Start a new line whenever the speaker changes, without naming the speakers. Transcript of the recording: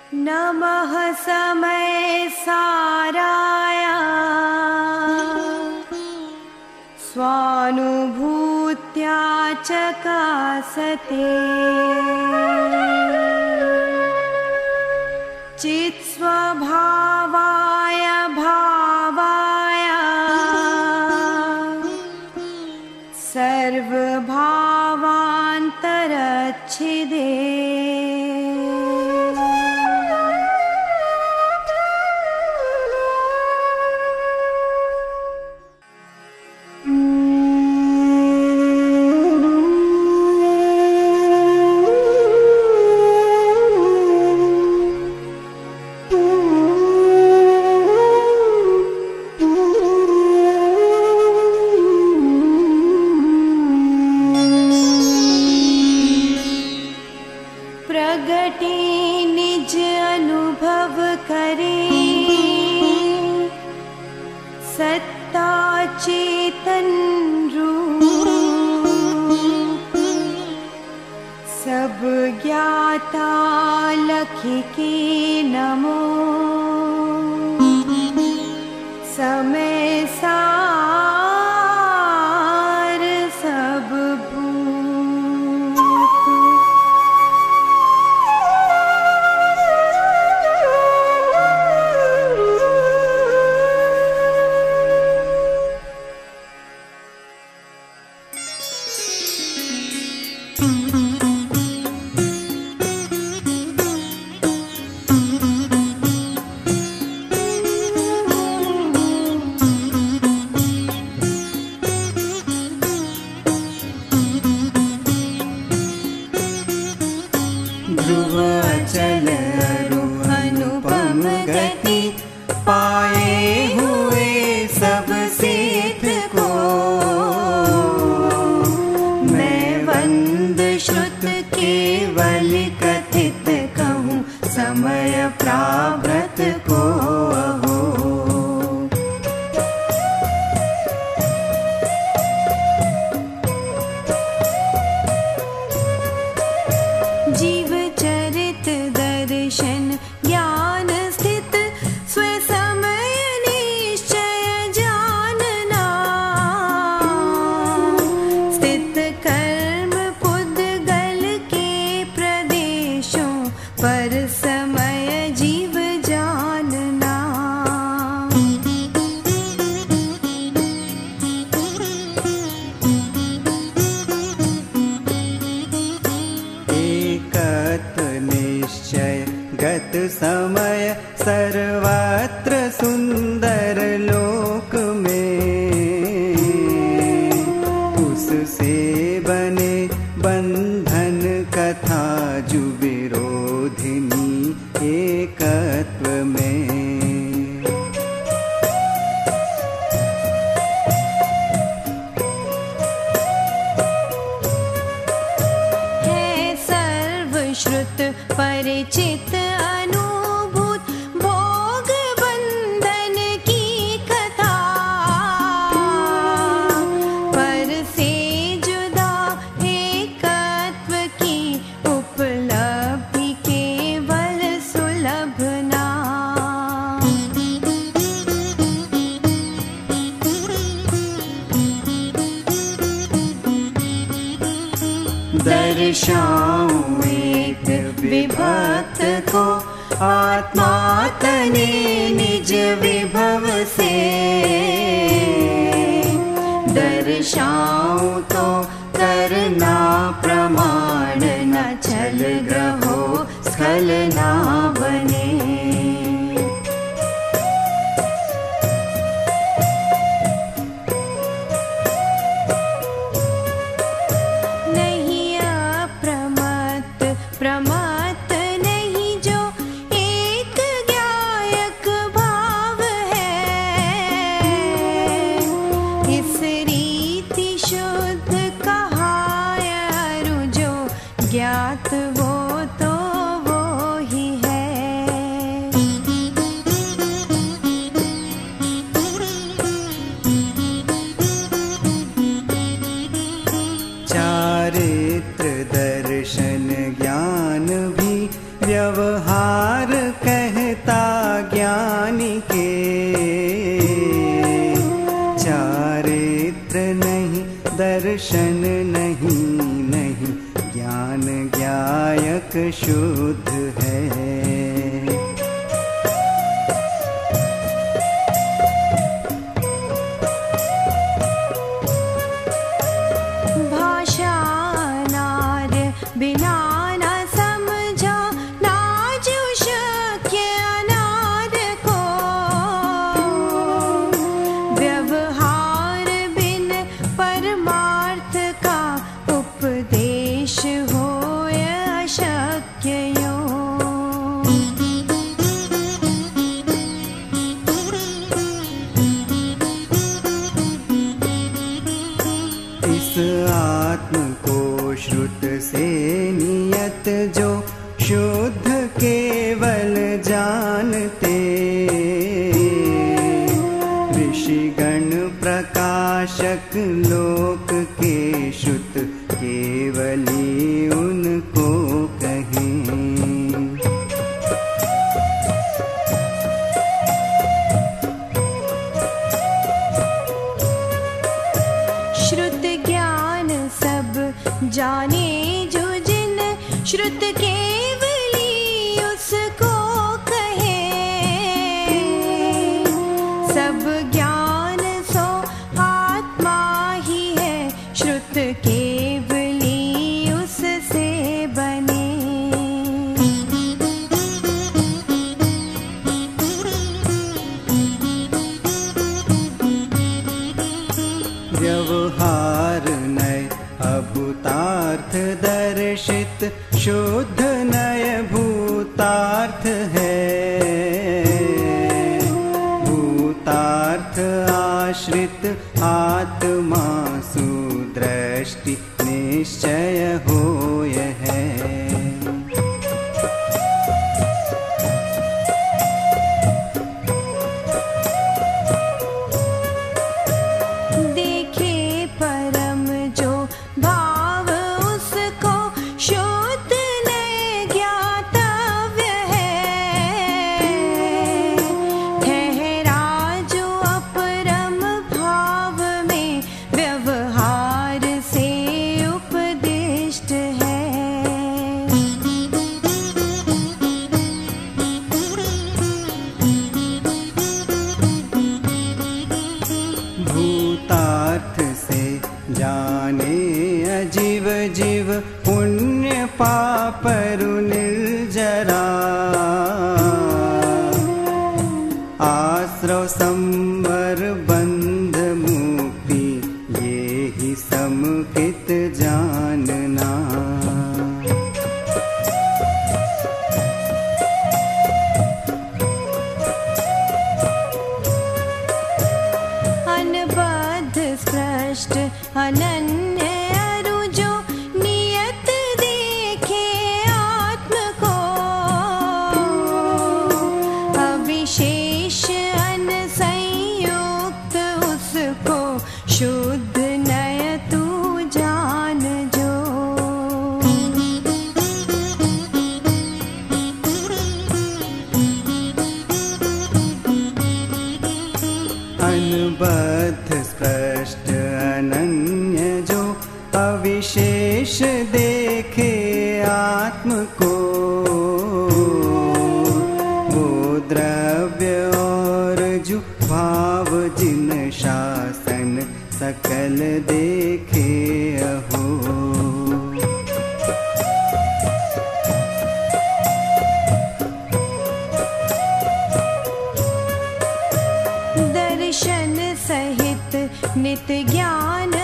नमः समय साराय स्वानुभूत्या चकासते चित्स्वभावाय भावाय सर्वभावान्तरच्छिदे प्रगटे निज अनुभव करे सत्ता चेतन रूप सब ज्ञाता लख के नमो समय सार सब
ध्रुवचल अनुपम गति पाए हुए सब सिद्ध को मैं वंद श्रुत केवल कथित कहूँ समय प्राभृत को अहो।
जीव चरित दर्शन ज्ञान स्थित स्वसमय निश्चय जानना स्थित कर्म पुद्गल के प्रदेशों पर समय जीव जानना।
निश्चय गत समय सर्वत्र सुंदर लोक में उससे बने बंधन कथा जु विरोधिनी एकत्व में।
श्रुत परिचित अनुभूत भोग बंधन की कथा पर से जुदा एकत्व की उपलब्धि केवल सुलभ ना।
दर्शाऊं विभक्त को आत्मा तने निज विभव से दर्शाऊं तो करना प्रमाण न छल ग्रहो स्खल ना बने।
प्रमत्त नहीं जो एक ज्ञायक भाव है इस रीति शुद्ध कहायरु जो ज्ञात वो तो वो ही है।
चारित्र दर्शन ज्ञान भी व्यवहार शुद्ध है।
भाषा नार बिना न समझा, ना जो शक्य अनार को। व्यवहार बिन परमार्थ का उपदेश हो अशक्य यो।
इस आत्म को श्रुत से नियत जो शुद्ध केवल जानते। ऋषिगण प्रकाशक लोक के श्रुत केवली उनको कहें।
श्रुत ज्ञान सब जाने जो जिन, श्रुत केवली उसको कहे। सब ज्ञान सो आत्मा ही है, श्रुत केवली उससे बने।
व्यवहार नय अभूतार्थ दर्शित, शुद्ध नय भूतार्थ है। भूतार्थ आश्रित आत्मा सुदृष्टि निश्चय होय है।
देखे परम जो भाव उसको, शुद्ध नय ज्ञातव्य है। ठहरा जो अपरम भाव में, व्यवहार से उपदिष्ट है।
भूतार्थ से जाने अजीव जीव, पुण्य पापरु निर्जरा। आश्रव संवर बंध मुक्ति, ये ही समकित जानना।
अनबद्ध स्पष्ट अनन्य अरु जो, नियत देखे आत्म को। अविशेष अनसंयुक्त उसको, शुद्ध नय तू जान जो।
अनबद्ध स्पष्ट अनन्य जो, अविशेष देखे आत्म को। वो द्रव्य और जो भाव जिन शासन, सकल देखे अहो।
दर्शन सहित नित ज्ञान